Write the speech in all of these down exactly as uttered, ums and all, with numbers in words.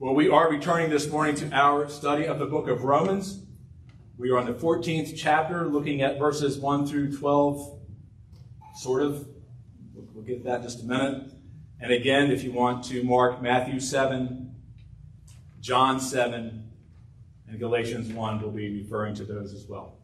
Well, we are returning this morning to our study of the book of Romans. We are on the fourteenth chapter, looking at verses one through twelve, sort of. We'll get to that in just a minute. And again, if you want to mark Matthew seven, John seven, and Galatians one, we'll be referring to those as well.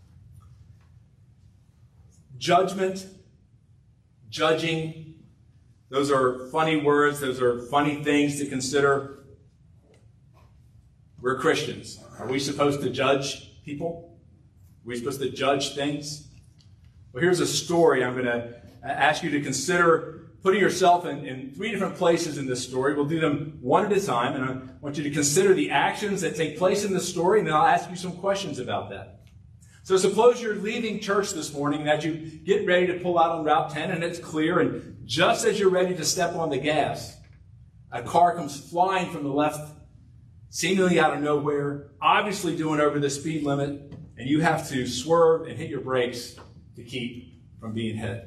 Judgment, judging, those are funny words. Those are funny things to consider. We're Christians. Are we supposed to judge people? Are we supposed to judge things? Well, here's a story. I'm going to ask you to consider putting yourself in, in three different places in this story. We'll do them one at a time, and I want you to consider the actions that take place in the story, and then I'll ask you some questions about that. So suppose you're leaving church this morning, and as you get ready to pull out on Route ten, and it's clear, and just as you're ready to step on the gas, a car comes flying from the left, seemingly out of nowhere, obviously doing over the speed limit, and you have to swerve and hit your brakes to keep from being hit.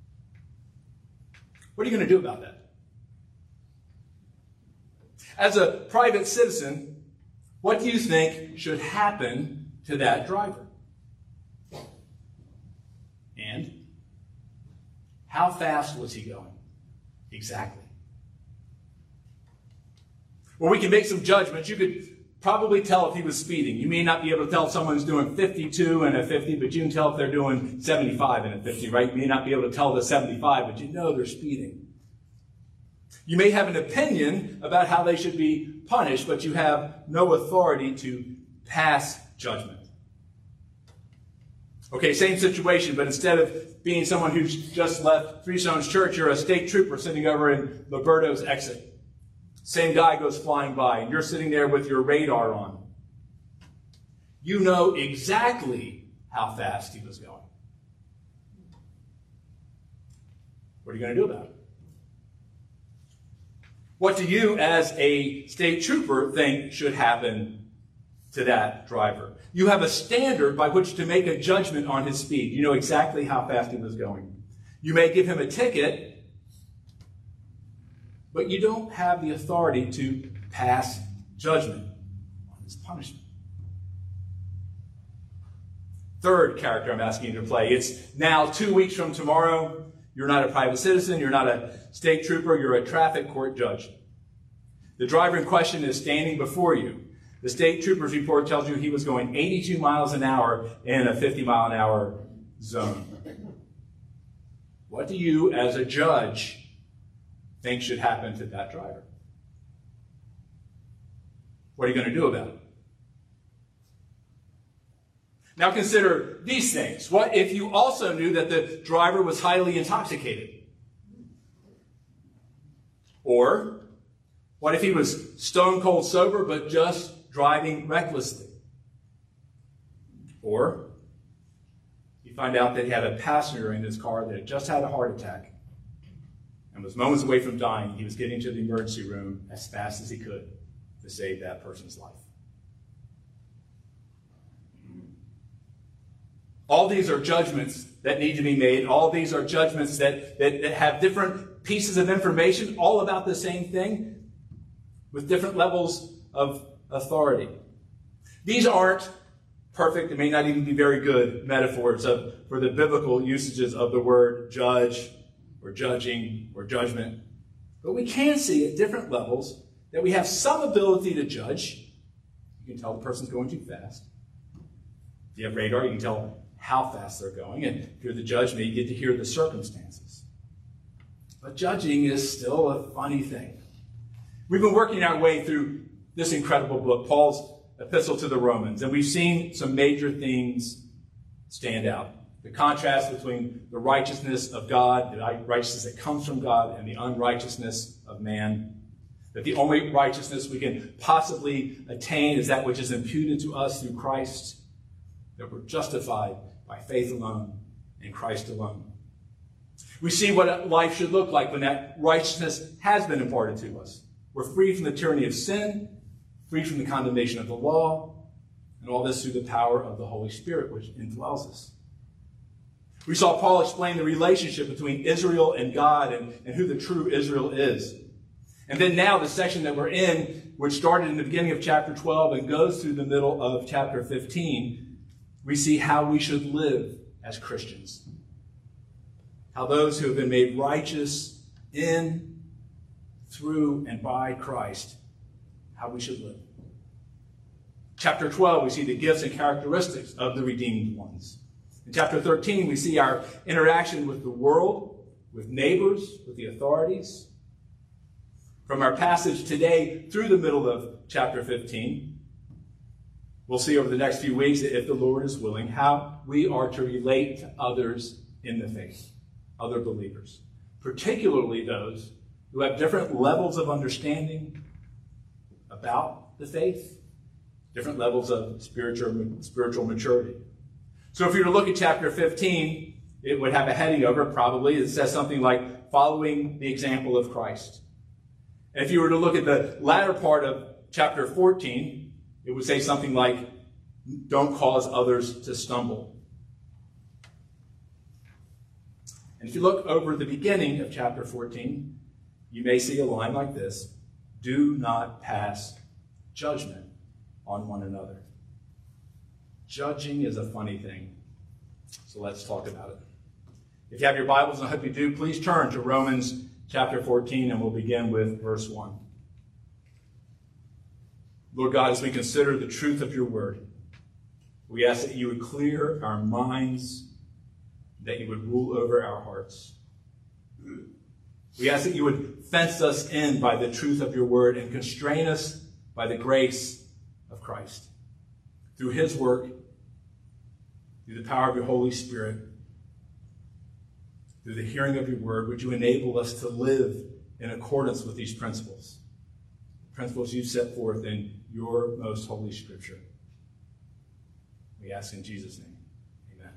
What are you going to do about that? As a private citizen, what do you think should happen to that driver? And how fast was he going? Exactly. Well, we can make some judgments. You could probably tell if he was speeding. You may not be able to tell if someone's doing fifty-two and a fifty, but you can tell if they're doing seventy-five and a fifty, right? You may not be able to tell the seventy-five, but you know they're speeding. You may have an opinion about how they should be punished, but you have no authority to pass judgment. Okay, same situation, but instead of being someone who's just left Three Stones Church, you're a state trooper sitting over in Liberto's exit. Same guy goes flying by, and you're sitting there with your radar on. You know exactly how fast he was going. What are you going to do about it? What do you, as a state trooper, think should happen to that driver? You have a standard by which to make a judgment on his speed. You know exactly how fast he was going. You may give him a ticket, but you don't have the authority to pass judgment on his punishment. Third character I'm asking you to play. It's now two weeks from tomorrow. You're not a private citizen. You're not a state trooper. You're a traffic court judge. The driver in question is standing before you. The state trooper's report tells you he was going eighty-two miles an hour in a fifty mile an hour zone. What do you, as a judge, think should happen to that driver? What are you going to do about it? Now consider these things. What if you also knew that the driver was highly intoxicated? Or what if he was stone cold sober but just driving recklessly? Or you find out that he had a passenger in his car that had just had a heart attack and was moments away from dying. He was getting to the emergency room as fast as he could to save that person's life. All these are judgments that need to be made. All these are judgments that, that, that have different pieces of information, all about the same thing, with different levels of authority. These aren't perfect, it may not even be very good metaphors of, for the biblical usages of the word judge, or judging, or judgment. But we can see at different levels that we have some ability to judge. You can tell the person's going too fast. If you have radar, you can tell how fast they're going. And if you're the judge, maybe you get to hear the circumstances. But judging is still a funny thing. We've been working our way through this incredible book, Paul's epistle to the Romans, and we've seen some major things stand out. The contrast between the righteousness of God, the righteousness that comes from God, and the unrighteousness of man. That the only righteousness we can possibly attain is that which is imputed to us through Christ. That we're justified by faith alone in Christ alone. We see what life should look like when that righteousness has been imparted to us. We're free from the tyranny of sin, free from the condemnation of the law, and all this through the power of the Holy Spirit, which indwells us. We saw Paul explain the relationship between Israel and God and, and who the true Israel is. And then now the section that we're in which started in the beginning of chapter twelve and goes through the middle of chapter fifteen, we see how we should live as Christians. How those who have been made righteous in, through, and by Christ, how we should live. Chapter twelve, we see the gifts and characteristics of the redeemed ones. In chapter thirteen, we see our interaction with the world, with neighbors, with the authorities. From our passage today through the middle of chapter fifteen, we'll see over the next few weeks, if the Lord is willing, how we are to relate to others in the faith, other believers, particularly those who have different levels of understanding about the faith, different levels of spiritual, spiritual maturity. So if you were to look at chapter fifteen, it would have a heading over it probably that says something like, following the example of Christ. And if you were to look at the latter part of chapter fourteen, it would say something like, don't cause others to stumble. And if you look over the beginning of chapter fourteen, you may see a line like this: do not pass judgment on one another. Judging is a funny thing, so let's talk about it. If you have your Bibles, and I hope you do, please turn to Romans chapter fourteen, and we'll begin with verse one. Lord God, as we consider the truth of your word, we ask that you would clear our minds, that you would rule over our hearts. We ask that you would fence us in by the truth of your word and constrain us by the grace of Christ. Through his work, through the power of your Holy Spirit, through the hearing of your word, would you enable us to live in accordance with these principles, principles you've set forth in your most holy scripture. We ask in Jesus' name, amen.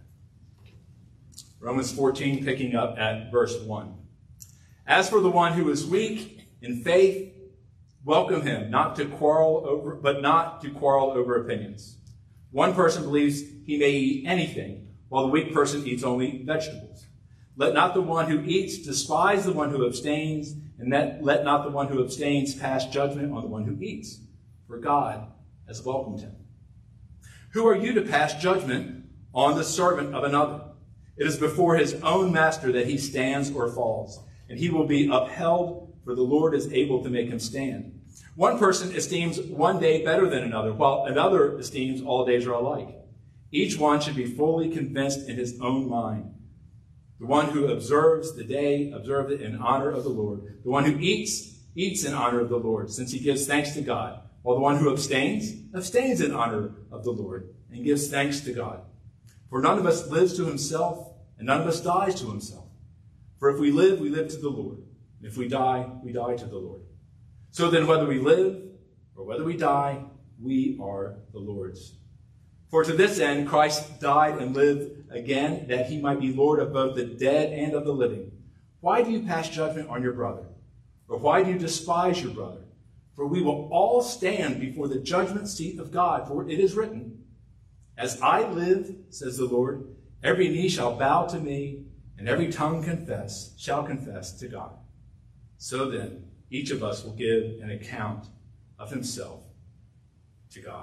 Romans fourteen, picking up at verse one. As for the one who is weak in faith, welcome him, not to quarrel over, but not to quarrel over opinions. One person believes he may eat anything, while the weak person eats only vegetables. Let not the one who eats despise the one who abstains, and that, let not the one who abstains pass judgment on the one who eats, for God has welcomed him. Who are you to pass judgment on the servant of another? It is before his own master that he stands or falls, and he will be upheld, for the Lord is able to make him stand. One person esteems one day better than another, while another esteems all days are alike. Each one should be fully convinced in his own mind. The one who observes the day, observes it in honor of the Lord. The one who eats, eats in honor of the Lord, since he gives thanks to God. While the one who abstains, abstains in honor of the Lord, and gives thanks to God. For none of us lives to himself, and none of us dies to himself. For if we live, we live to the Lord. And if we die, we die to the Lord. So then, whether we live or whether we die, we are the Lord's. For to this end Christ died and lived again, that he might be Lord of both the dead and of the living. Why do you pass judgment on your brother? Or why do you despise your brother? For we will all stand before the judgment seat of God. For it is written, as I live, says the Lord, every knee shall bow to me, and every tongue confess, shall confess to God. So then, each of us will give an account of himself to God.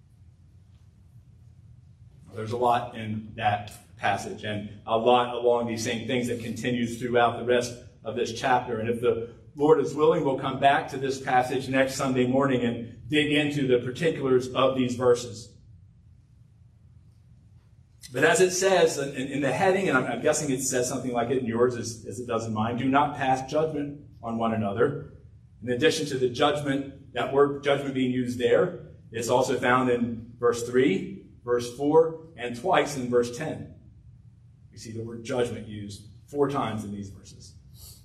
There's a lot in that passage, and a lot along these same things that continues throughout the rest of this chapter. And if the Lord is willing, we'll come back to this passage next Sunday morning and dig into the particulars of these verses. But as it says in, in the heading, and I'm, I'm guessing it says something like it in yours as, as it does in mine, do not pass judgment on one another. In addition to the judgment, that word judgment being used there, it's also found in verse three, verse four, and twice in verse ten. We see the word judgment used four times in these verses.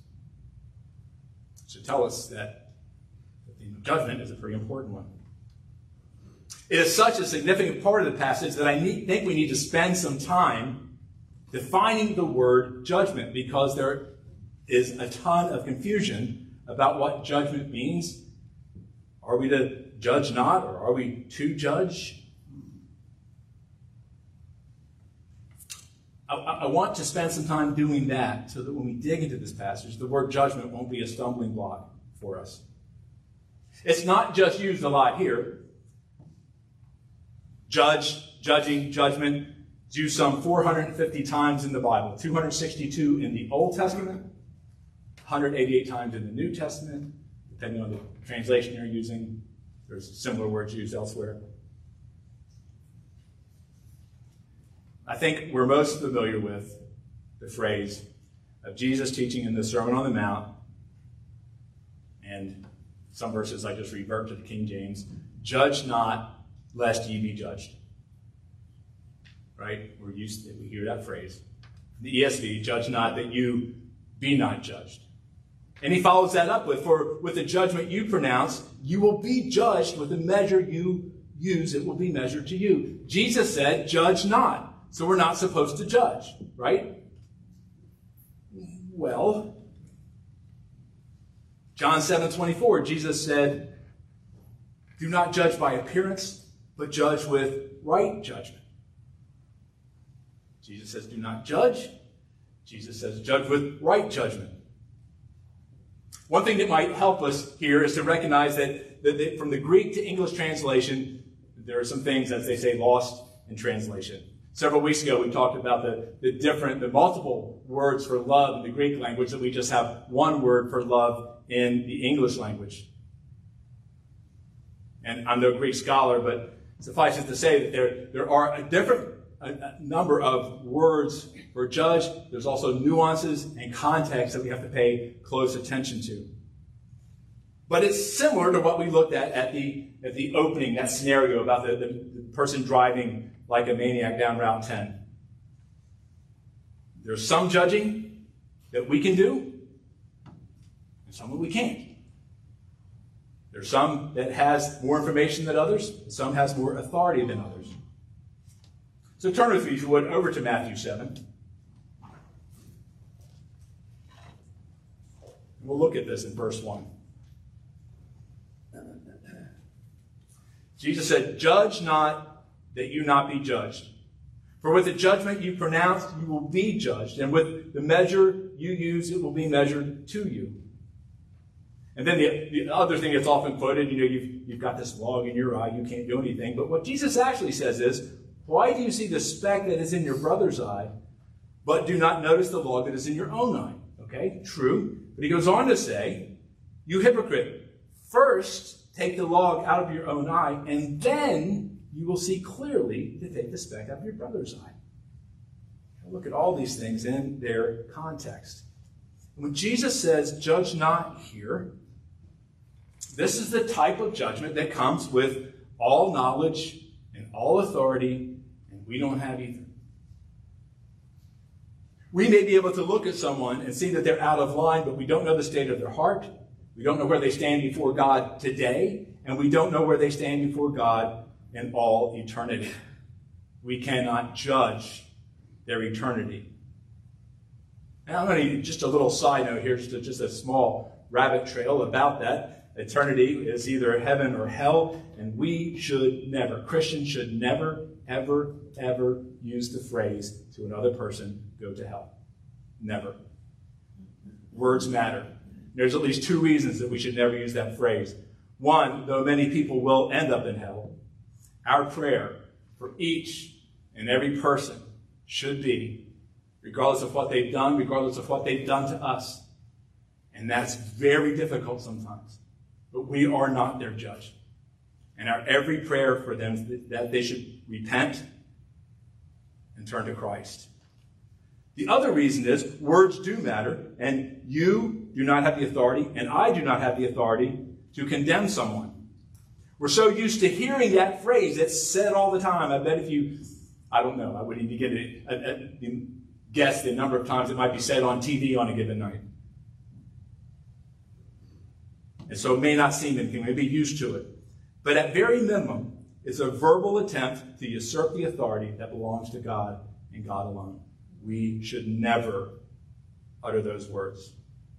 It should tell us that the theme of judgment is a pretty important one. It is such a significant part of the passage that I need, think we need to spend some time defining the word judgment, because there is a ton of confusion about what judgment means. Are we to judge not, or are we to judge? I, I want to spend some time doing that so that when we dig into this passage, the word judgment won't be a stumbling block for us. It's not just used a lot here. Judge, judging, judgment is used some four hundred fifty times in the Bible. two hundred sixty-two in the Old Testament, one hundred eighty-eight times in the New Testament, depending on the translation you're using. There's similar words used elsewhere. I think we're most familiar with the phrase of Jesus teaching in the Sermon on the Mount, and some verses I just revert to the King James, judge not, lest ye be judged. Right? We're used to, we hear that phrase. The E S V, judge not that you be not judged. And he follows that up with, for with the judgment you pronounce, you will be judged with the measure you use, it will be measured to you. Jesus said, judge not. So we're not supposed to judge, right? Well, John seven twenty-four, Jesus said, do not judge by appearance, but judge with right judgment. Jesus says, do not judge. Jesus says, judge with right judgment. One thing that might help us here is to recognize that, that, that from the Greek to English translation, there are some things, as they say, lost in translation. Several weeks ago, we talked about the, the different, the multiple words for love in the Greek language, that we just have one word for love in the English language. And I'm no Greek scholar, but suffice it to say that there, there are a different a, a number of words for judge. There's also nuances and context that we have to pay close attention to. But it's similar to what we looked at at the, at the opening, that scenario about the, the, the person driving like a maniac down Route ten. There's some judging that we can do, and some that we can't. There's some that has more information than others, and some has more authority than others. So turn with me, if you would, over to Matthew seven. We'll look at this in verse one. Jesus said, judge not that you not be judged. For with the judgment you pronounce, you will be judged. And with the measure you use, it will be measured to you. And then the, the other thing that's often quoted, you know, you've, you've got this log in your eye, you can't do anything. But what Jesus actually says is, why do you see the speck that is in your brother's eye, but do not notice the log that is in your own eye? Okay, true. But he goes on to say, you hypocrite, first take the log out of your own eye, and then you will see clearly to take the speck out of your brother's eye. Now look at all these things in their context. When Jesus says, judge not here, this is the type of judgment that comes with all knowledge and all authority, and we don't have either. We may be able to look at someone and see that they're out of line, but we don't know the state of their heart. We don't know where they stand before God today, and we don't know where they stand before God in all eternity. We cannot judge their eternity. And I'm going to just a little side note here, just a, just a small rabbit trail about that. Eternity is either heaven or hell, and we should never, Christians should never, ever, ever use the phrase to another person, go to hell. Never. Words matter. There's at least two reasons that we should never use that phrase. One, though many people will end up in hell, our prayer for each and every person should be, regardless of what they've done, regardless of what they've done to us. And that's very difficult sometimes. But we are not their judge. And our every prayer for them is that they should repent and turn to Christ. The other reason is words do matter, and you do not have the authority, and I do not have the authority to condemn someone. We're so used to hearing that phrase. It's said all the time. I bet if you, I don't know, I wouldn't even begin to guess the number of times it might be said on T V on a given night. And so it may not seem anything, may be used to it. But at very minimum, it's a verbal attempt to usurp the authority that belongs to God and God alone. We should never utter those words.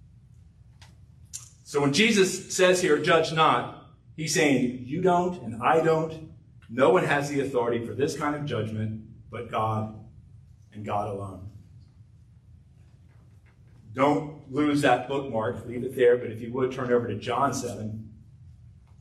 So when Jesus says here, judge not, he's saying, you don't and I don't. No one has the authority for this kind of judgment but God and God alone. Don't lose that bookmark. Leave it there. But if you would, turn over to John seven.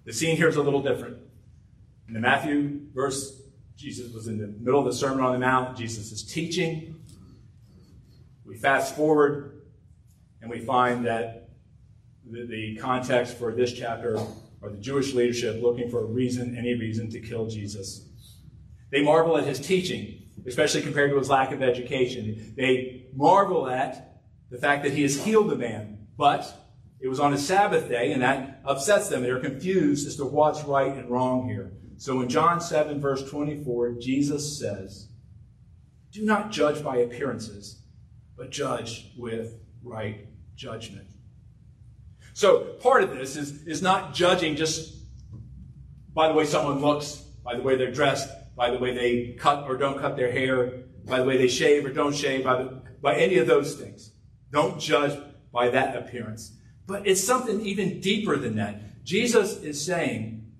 The scene here is a little different. In the Matthew verse, Jesus was in the middle of the Sermon on the Mount. Jesus is teaching. We fast forward, and we find that the, the context for this chapter are the Jewish leadership looking for a reason, any reason, to kill Jesus. They marvel at his teaching, especially compared to his lack of education. They marvel at the fact that he has healed the man, but it was on a Sabbath day, and that upsets them. They're confused as to what's right and wrong here. So in John seven, verse twenty-four, Jesus says, "Do not judge by appearances, but judge with right judgment." So part of this is, is not judging just by the way someone looks, by the way they're dressed, by the way they cut or don't cut their hair, by the way they shave or don't shave, by, the, by any of those things. Don't judge by that appearance. But it's something even deeper than that. Jesus is saying,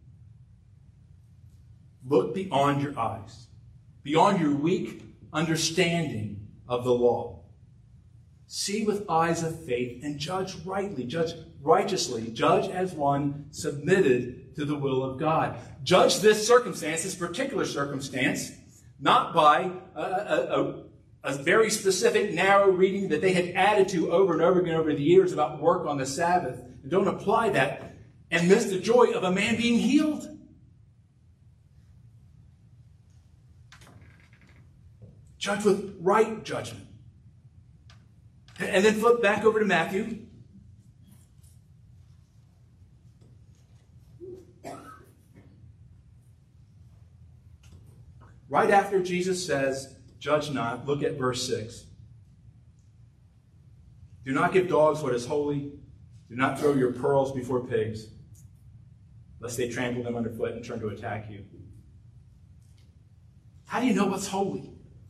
look beyond your eyes, beyond your weak understanding of the law. See with eyes of faith and judge rightly, judge righteously, judge as one submitted to the will of God. Judge this circumstance, this particular circumstance, not by a, a, a, a very specific, narrow reading that they had added to over and over again over the years about work on the Sabbath. And don't apply that and miss the joy of a man being healed. Judge with right judgment. And then flip back over to Matthew. Right after Jesus says, "Judge not," look at verse six. "Do not give dogs what is holy. Do not throw your pearls before pigs, lest they trample them underfoot and turn to attack you." How do you know what's holy?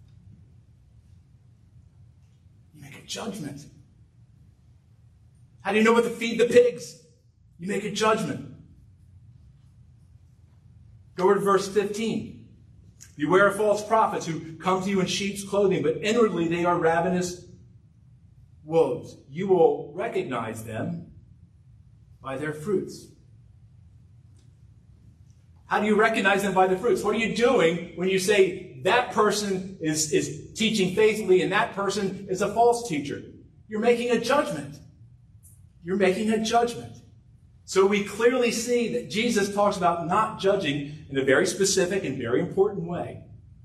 You make a judgment. How do you know what to feed the pigs? You make a judgment. Go over to verse fifteen. "Beware of false prophets who come to you in sheep's clothing, but inwardly they are ravenous wolves. You will recognize them by their fruits." How do you recognize them by the fruits? What are you doing when you say that person is, is teaching faithfully and that person is a false teacher? You're making a judgment. You're making a judgment. So we clearly see that Jesus talks about not judging in a very specific and very important way.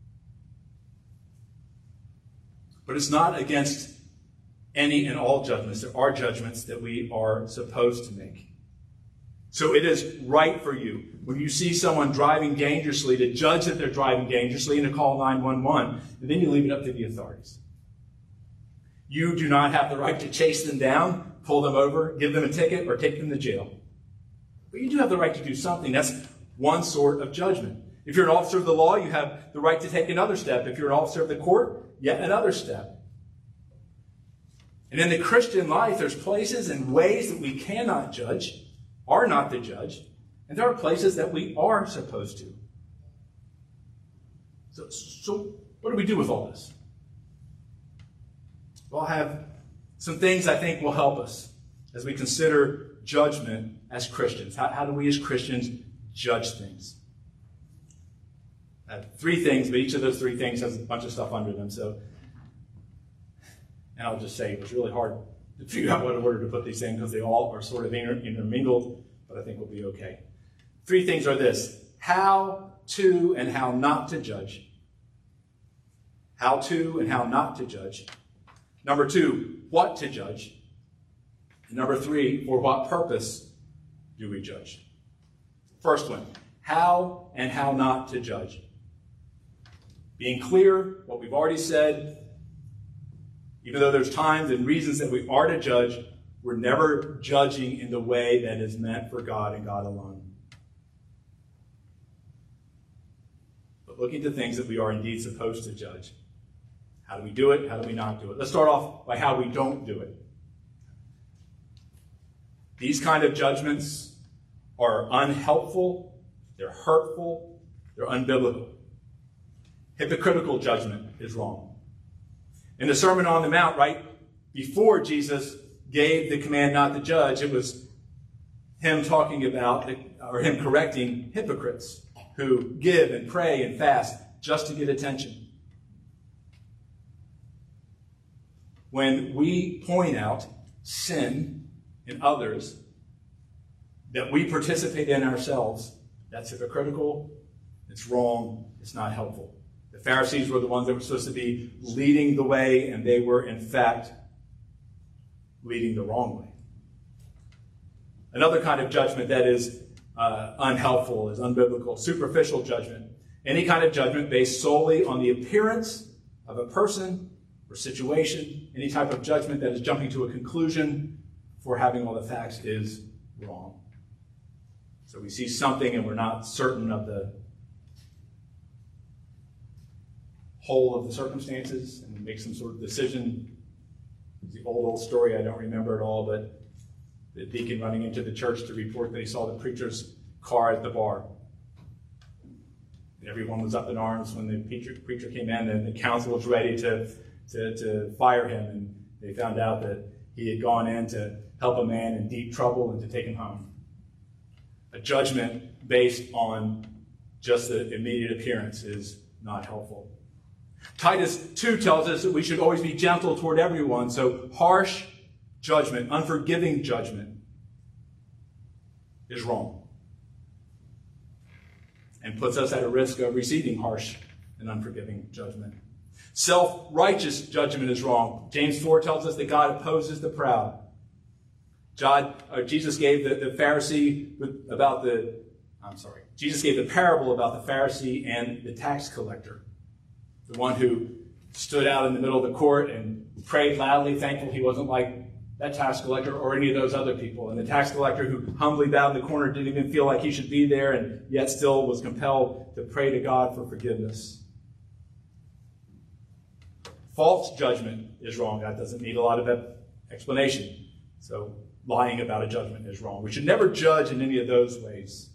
But it's not against any and all judgments. There are judgments that we are supposed to make. So it is right for you, when you see someone driving dangerously, to judge that they're driving dangerously and to call nine one one, and then you leave it up to the authorities. You do not have the right to chase them down, pull them over, give them a ticket, or take them to jail. But you do have the right to do something. That's one sort of judgment. If you're an officer of the law, you have the right to take another step. If you're an officer of the court, yet another step. And in the Christian life, there's places and ways that we cannot judge, are not to judge, and there are places that we are supposed to. So, so what do we do with all this? Well, I have some things I think will help us as we consider judgment as Christians. How, how do we as Christians judge things? I have three things, but each of those three things has a bunch of stuff under them. So, and I'll just say it was really hard to figure out what order to put these in because they all are sort of inter- intermingled, but I think we'll be okay. Three things are this: how to and how not to judge. How to and how not to judge. Number two, what to judge. And number three, for what purpose do we judge? First one, how and how not to judge. Being clear, what we've already said, even though there's times and reasons that we are to judge, we're never judging in the way that is meant for God and God alone. But looking to things that we are indeed supposed to judge. How do we do it? How do we not do it? Let's start off by how we don't do it. These kind of judgments are unhelpful, they're hurtful, they're unbiblical. Hypocritical judgment is wrong. In the Sermon on the Mount, right before Jesus gave the command not to judge, it was him talking about, or him correcting hypocrites who give and pray and fast just to get attention. When we point out sin in others that we participate in ourselves, that's hypocritical, it's wrong, it's not helpful. The Pharisees were the ones that were supposed to be leading the way, and they were, in fact, leading the wrong way. Another kind of judgment that is uh, unhelpful is unbiblical, superficial judgment. Any kind of judgment based solely on the appearance of a person or situation, any type of judgment that is jumping to a conclusion before having all the facts is wrong. So we see something and we're not certain of the whole of the circumstances and we make some sort of decision. It's the old, old story, I don't remember it all, but the deacon running into the church to report that he saw the preacher's car at the bar. And everyone was up in arms when the preacher, preacher came in, and the council was ready to, to, to fire him. And they found out that he had gone in to help a man in deep trouble and to take him home. A judgment based on just the immediate appearance is not helpful. Titus two tells us that we should always be gentle toward everyone, so harsh judgment, unforgiving judgment is wrong and puts us at a risk of receiving harsh and unforgiving judgment. Self-righteous judgment is wrong. James four tells us that God opposes the proud. God, uh, Jesus gave the, the Pharisee with, about the, I'm sorry, Jesus gave the parable about the Pharisee and the tax collector, the one who stood out in the middle of the court and prayed loudly, thankful he wasn't like that tax collector or any of those other people. And the tax collector who humbly bowed in the corner didn't even feel like he should be there and yet still was compelled to pray to God for forgiveness. False judgment is wrong. That doesn't need a lot of explanation. So lying about a judgment is wrong. We should never judge in any of those ways.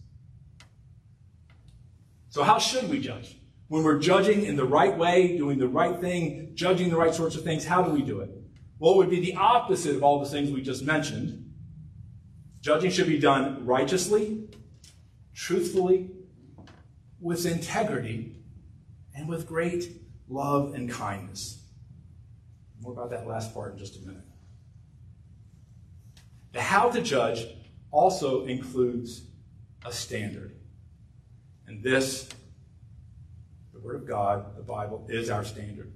So how should we judge? When we're judging in the right way, doing the right thing, judging the right sorts of things, how do we do it? Well, it would be the opposite of all the things we just mentioned. Judging should be done righteously, truthfully, with integrity, and with great love and kindness. More about that last part in just a minute. The how to judge also includes a standard. And this, the Word of God, the Bible, is our standard.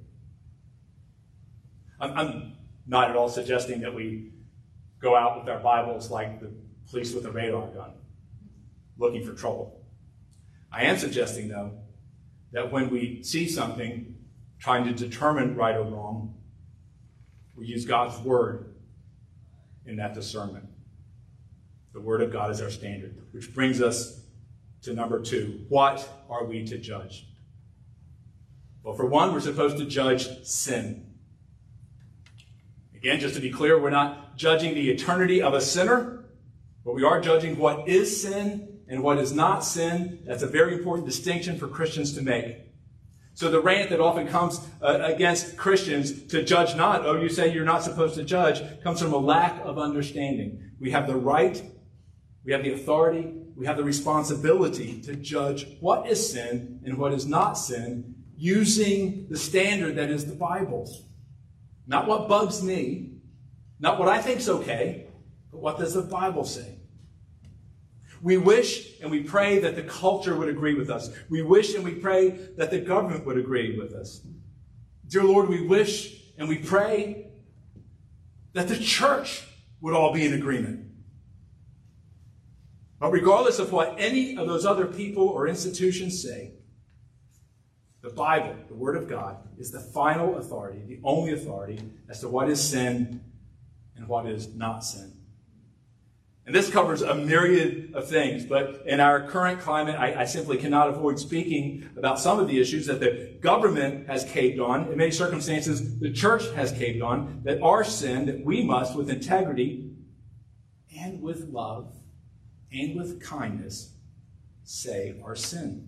I'm, I'm not at all suggesting that we go out with our Bibles like the police with a radar gun, looking for trouble. I am suggesting, though, that when we see something, trying to determine right or wrong, we use God's Word in that discernment. The Word of God is our standard, which brings us to number two. What are we to judge? Well, for one, we're supposed to judge sin. Again, just to be clear, we're not judging the eternity of a sinner, but we are judging what is sin and what is not sin. That's a very important distinction for Christians to make. So the rant that often comes uh, against Christians to judge not, oh, you say you're not supposed to judge, comes from a lack of understanding. We have the right, we have the authority, we have the responsibility to judge what is sin and what is not sin using the standard that is the Bible. Not what bugs me, not what I think's okay, but what does the Bible say? We wish and we pray that the culture would agree with us. We wish and we pray that the government would agree with us. Dear Lord, we wish and we pray that the church would all be in agreement. But regardless of what any of those other people or institutions say, the Bible, the Word of God, is the final authority, the only authority as to what is sin and what is not sin. And this covers a myriad of things, but in our current climate, I, I simply cannot avoid speaking about some of the issues that the government has caved on. In many circumstances, the church has caved on, that are sin, that we must, with integrity and with love and with kindness, say are sin.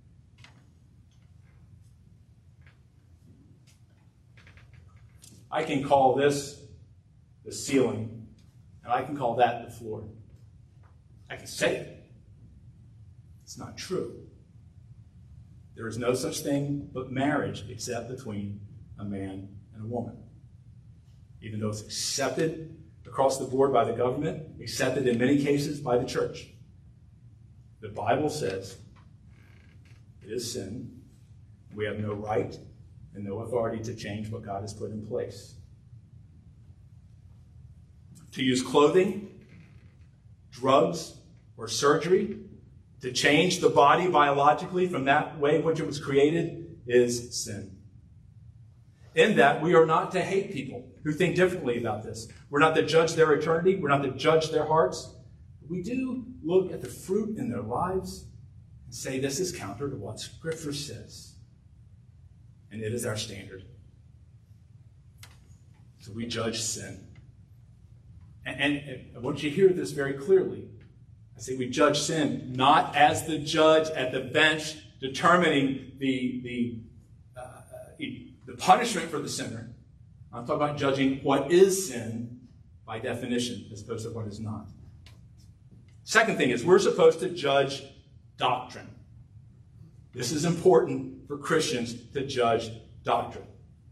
I can call this the ceiling, and I can call that the floor. I can say it. It's not true. There is no such thing but marriage except between a man and a woman. Even though it's accepted across the board by the government, accepted in many cases by the church, the Bible says it is sin. We have no right and no authority to change what God has put in place. To use clothing, drugs, or surgery to change the body biologically from that way in which it was created is sin. In that, we are not to hate people who think differently about this. We're not to judge their eternity. We're not to judge their hearts. We do look at the fruit in their lives and say this is counter to what Scripture says. And it is our standard. So we judge sin. And, and, and I want you to hear this very clearly. I say we judge sin not as the judge at the bench determining the, the, uh, the punishment for the sinner. I'm talking about judging what is sin by definition as opposed to what is not. Second thing is we're supposed to judge doctrine. This is important for Christians to judge doctrine.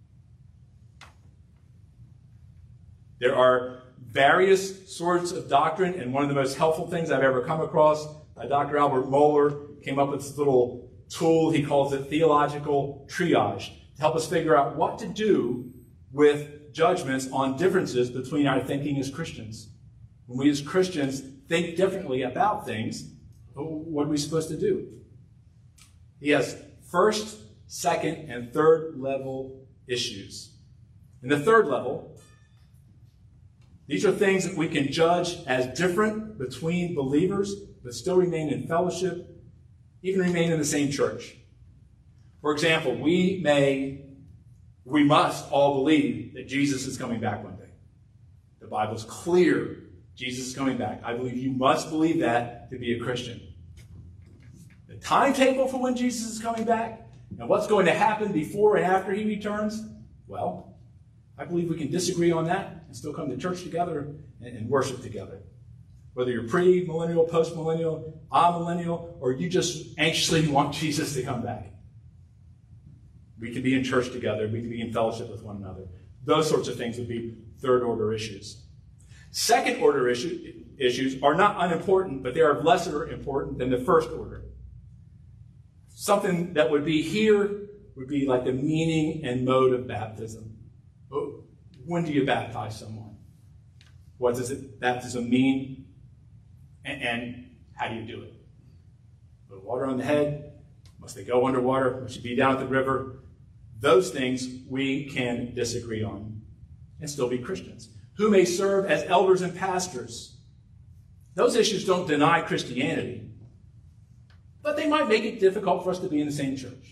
There are various sorts of doctrine, and one of the most helpful things I've ever come across, uh, Doctor Albert Mohler came up with this little tool. He calls it theological triage to help us figure out what to do with judgments on differences between our thinking as Christians. When we as Christians think differently about things, what are we supposed to do? He has first, second, and third level issues. In the third level, these are things that we can judge as different between believers, but still remain in fellowship, even remain in the same church. For example, we may, we must all believe that Jesus is coming back one day. The Bible's clear. Jesus is coming back. I believe you must believe that to be a Christian. The timetable for when Jesus is coming back and what's going to happen before and after he returns, well, I believe we can disagree on that and still come to church together and, and worship together. Whether you're pre-millennial, post-millennial, amillennial, or you just anxiously want Jesus to come back. We can be in church together. We can be in fellowship with one another. Those sorts of things would be third-order issues. Second-order issue, issues are not unimportant, but they are lesser important than the first order. Something that would be here would be like the meaning and mode of baptism. When do you baptize someone? What does it, baptism mean? And, and how do you do it? Put water on the head? Must they go underwater? Must you be down at the river? Those things we can disagree on and still be Christians. Who may serve as elders and pastors? Those issues don't deny Christianity, but they might make it difficult for us to be in the same church.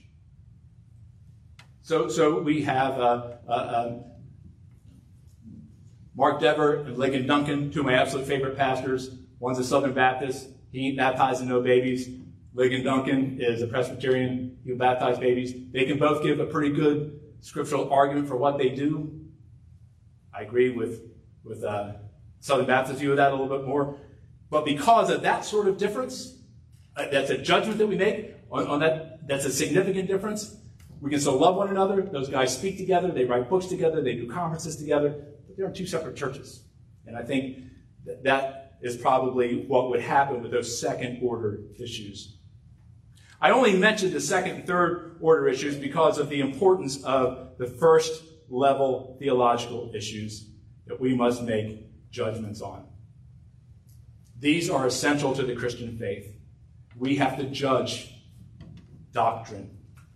So, so we have uh, uh, uh, Mark Dever and Ligon Duncan, two of my absolute favorite pastors. One's a Southern Baptist. He ain't baptizing no babies. Ligon Duncan is a Presbyterian. He'll baptize babies. They can both give a pretty good scriptural argument for what they do. I agree with, with uh, Southern Baptist view of that a little bit more. But because of that sort of difference, uh, that's a judgment that we make on, on that. That's a significant difference. We can still love one another. Those guys speak together. They write books together. They do conferences together. But they're in two separate churches. And I think that that is probably what would happen with those second-order issues. I only mentioned the second and third-order issues because of the importance of the first-level theological issues that we must make judgments on. These are essential to the Christian faith. We have to judge doctrine.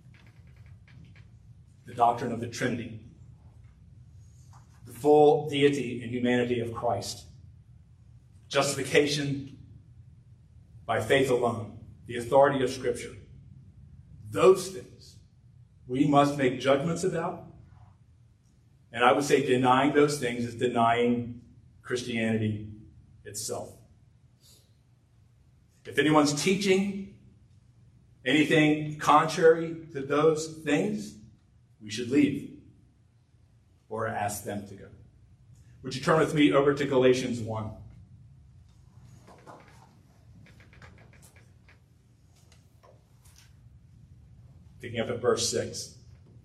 The doctrine of the Trinity. The full deity and humanity of Christ. Justification by faith alone. The authority of Scripture. Those things we must make judgments about. And I would say denying those things is denying Christianity itself. If anyone's teaching anything contrary to those things, we should leave or ask them to go. Would you turn with me over to Galatians one? Picking up at verse six.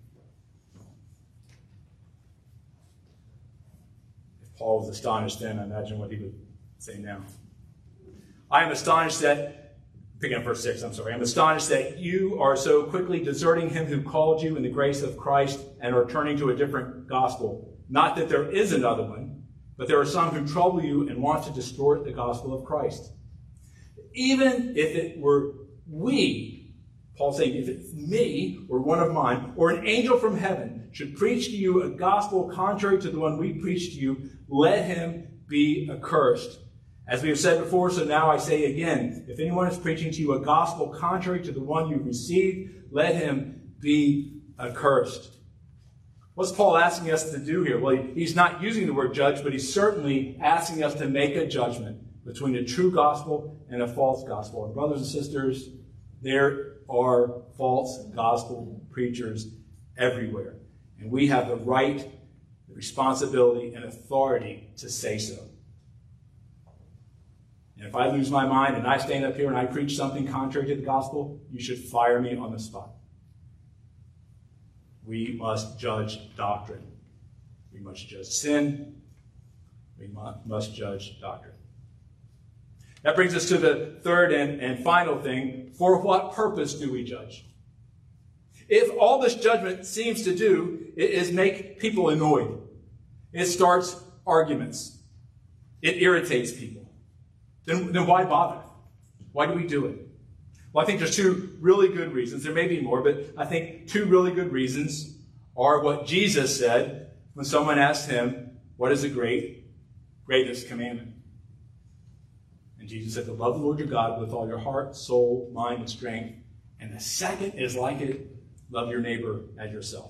If Paul was astonished then, I imagine what he would say now. I am astonished that, picking up verse six, I'm sorry. I am astonished that you are so quickly deserting him who called you in the grace of Christ and are turning to a different gospel. Not that there is another one, but there are some who trouble you and want to distort the gospel of Christ. Even if it were we, Paul's saying, if it's me or one of mine or an angel from heaven should preach to you a gospel contrary to the one we preach to you, let him be accursed. As we have said before, so now I say again, if anyone is preaching to you a gospel contrary to the one you received, let him be accursed. What's Paul asking us to do here? Well, he's not using the word judge, but he's certainly asking us to make a judgment between a true gospel and a false gospel. And brothers and sisters, there are false gospel preachers everywhere. And we have the right, the responsibility, and authority to say so. And if I lose my mind and I stand up here and I preach something contrary to the gospel, you should fire me on the spot. We must judge doctrine. We must judge sin. We must judge doctrine. That brings us to the third and, and final thing. For what purpose do we judge? If all this judgment seems to do is make people annoyed, it starts arguments, it irritates people, then, then why bother? Why do we do it? Well, I think there's two really good reasons. There may be more, but I think two really good reasons are what Jesus said when someone asked him, what is the great, greatest commandment? And Jesus said, to love the Lord your God with all your heart, soul, mind, and strength. And the second is like it, love your neighbor as yourself.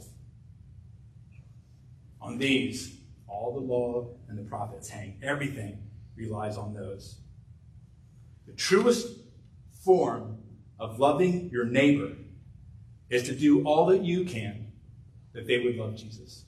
On these, all the law and the prophets hang. Everything relies on those. The truest form of loving your neighbor is to do all that you can that they would love Jesus.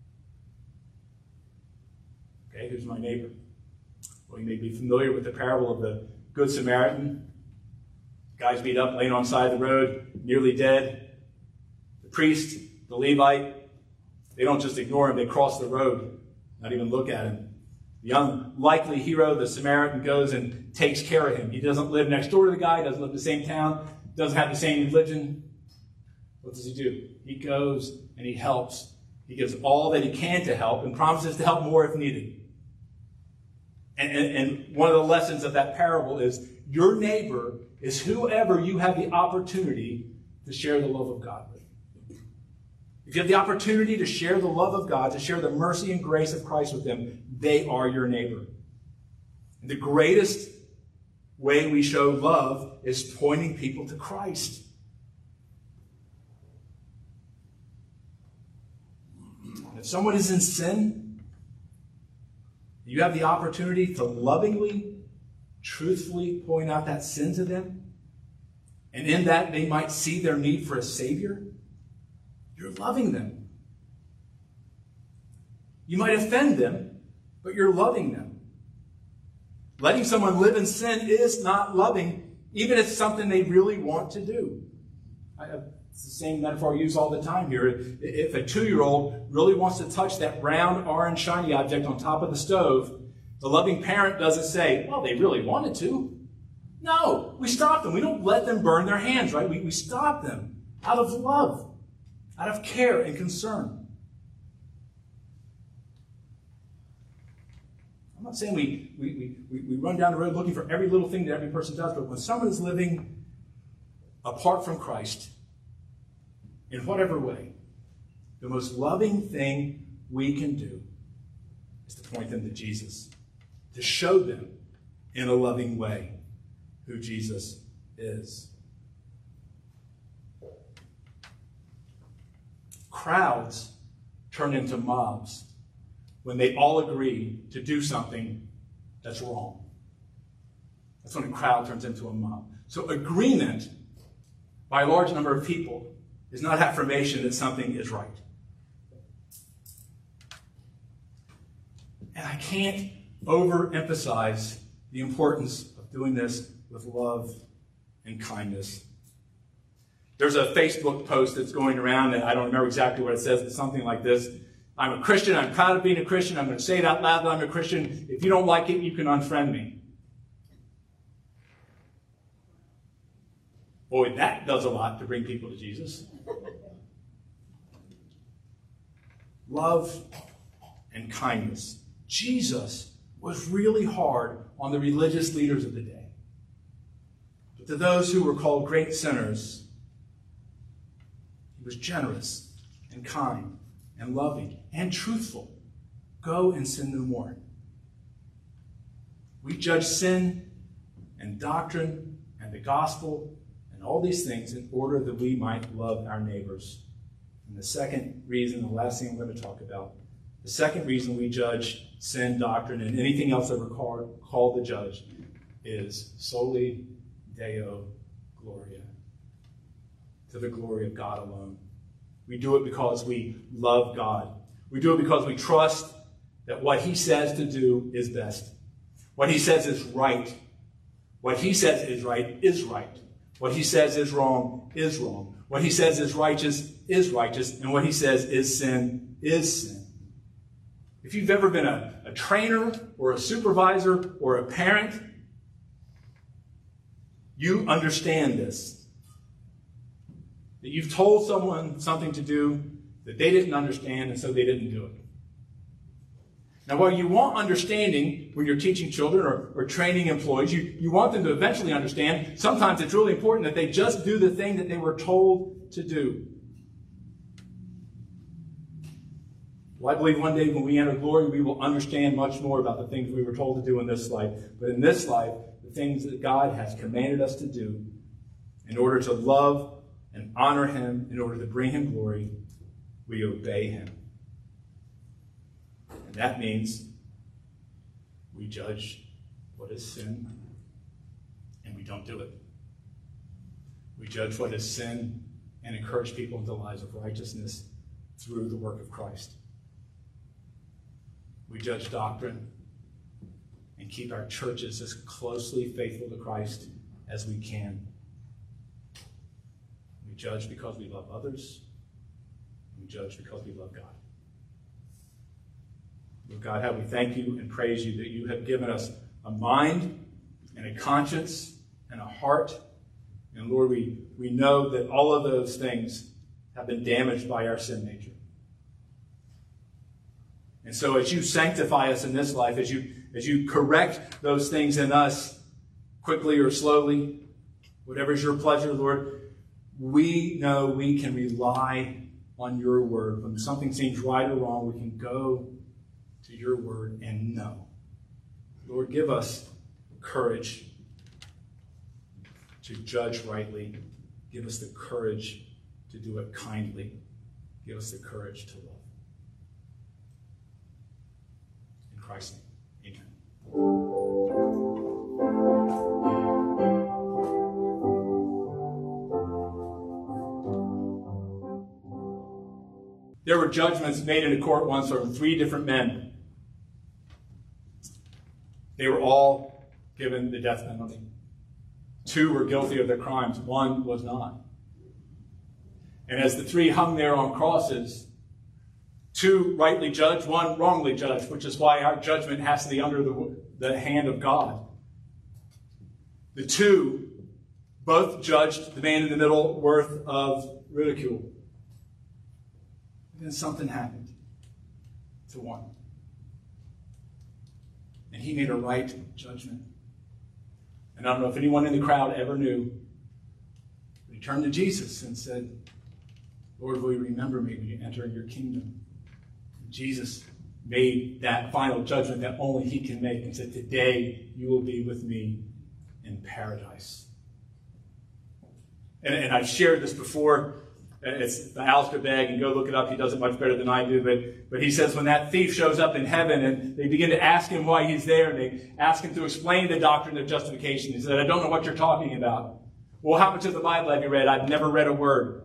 Okay, who's my neighbor? Well, you may be familiar with the parable of the Good Samaritan. Guy's beat up, laying on the side of the road, nearly dead. The priest, the Levite, they don't just ignore him, they cross the road, not even look at him. The unlikely hero, the Samaritan, goes and takes care of him. He doesn't live next door to the guy, doesn't live in the same town, doesn't have the same religion. What does he do? He goes and he helps. He gives all that he can to help and promises to help more if needed. And, and, and one of the lessons of that parable is your neighbor is whoever you have the opportunity to share the love of God with. If you have the opportunity to share the love of God, to share the mercy and grace of Christ with them, they are your neighbor. And the greatest way we show love is pointing people to Christ. And if someone is in sin, you have the opportunity to lovingly, truthfully point out that sin to them. And in that, they might see their need for a Savior. You're loving them. You might offend them, but you're loving them. Letting someone live in sin is not loving, even if it's something they really want to do. I have, it's the same metaphor I use all the time here. If a two-year-old really wants to touch that round, orange, shiny object on top of the stove, the loving parent doesn't say, well, they really wanted to. No, we stop them. We don't let them burn their hands, right? We, we stop them out of love, out of care and concern. I'm not saying we, we, we, we run down the road looking for every little thing that every person does, but when someone is living apart from Christ, in whatever way, the most loving thing we can do is to point them to Jesus, to show them in a loving way who Jesus is. Crowds turn into mobs when they all agree to do something that's wrong. That's when a crowd turns into a mob. So agreement by a large number of people is not affirmation that something is right. And I can't overemphasize the importance of doing this with love and kindness. There's a Facebook post that's going around, and I don't remember exactly what it says, but something like this. I'm a Christian. I'm proud of being a Christian. I'm going to say it out loud that I'm a Christian. If you don't like it, you can unfriend me. Boy, that does a lot to bring people to Jesus. Love and kindness. Jesus was really hard on the religious leaders of the day. But to those who were called great sinners, he was generous and kind and loving and truthful. Go and sin no more. We judge sin and doctrine and the gospel and all these things in order that we might love our neighbors. And the second reason, the last thing I'm going to talk about, the second reason we judge sin, doctrine, and anything else that we're called, called to judge is soli Deo Gloria, to the glory of God alone. We do it because we love God. We do it because we trust that what he says to do is best. What he says is right. What he says is right is right. What he says is wrong is wrong. What he says is righteous is righteous. And what he says is sin is sin. If you've ever been a, a trainer or a supervisor or a parent, you understand this. That you've told someone something to do that they didn't understand, and so they didn't do it. Now, while you want understanding when you're teaching children or, or training employees, you, you want them to eventually understand, sometimes it's really important that they just do the thing that they were told to do. Well, I believe one day when we enter glory, we will understand much more about the things we were told to do in this life. But in this life, the things that God has commanded us to do in order to love and honor him, in order to bring him glory, we obey him. And that means we judge what is sin, and we don't do it. We judge what is sin and encourage people into lives of righteousness through the work of Christ. We judge doctrine and keep our churches as closely faithful to Christ as we can. We judge because we love others. We judge because we love God. Lord God, how we thank you and praise you that you have given us a mind and a conscience and a heart. And Lord, we, we know that all of those things have been damaged by our sin nature. And so as you sanctify us in this life, as you, as you correct those things in us quickly or slowly, whatever is your pleasure, Lord, we know we can rely on your word. When something seems right or wrong, we can go to your word and know. Lord, give us courage to judge rightly. Give us the courage to do it kindly. Give us the courage to love. In Christ's name, amen. There were judgments made in a court once over three different men. They were all given the death penalty. Two were guilty of their crimes. One was not. And as the three hung there on crosses, two rightly judged, one wrongly judged, which is why our judgment has to be under the, the hand of God. The two both judged the man in the middle worth of ridicule. And then something happened to one. And he made a right judgment. And I don't know if anyone in the crowd ever knew, but he turned to Jesus and said, Lord, will you remember me when you enter your kingdom? And Jesus made that final judgment that only he can make and said, today you will be with me in paradise. And, and I've shared this before. It's the Alistair Begg, and go look it up. He does it much better than I do. But, but he says when that thief shows up in heaven and they begin to ask him why he's there, and they ask him to explain the doctrine of justification, he said, I don't know what you're talking about. Well, how much of the Bible have you read? I've never read a word.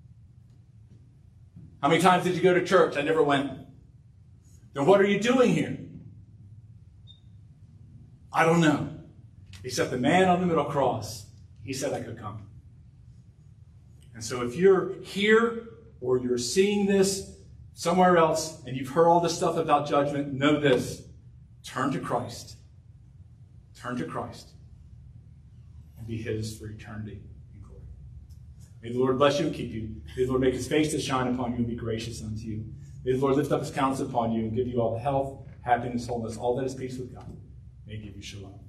How many times did you go to church? I never went. Then what are you doing here? I don't know. Except the man on the middle cross, he said I could come. And so if you're here or you're seeing this somewhere else and you've heard all this stuff about judgment, know this. Turn to Christ. Turn to Christ and be his for eternity and glory. May the Lord bless you and keep you. May the Lord make his face to shine upon you and be gracious unto you. May the Lord lift up his countenance upon you and give you all the health, happiness, wholeness, all that is peace with God. May he give you shalom.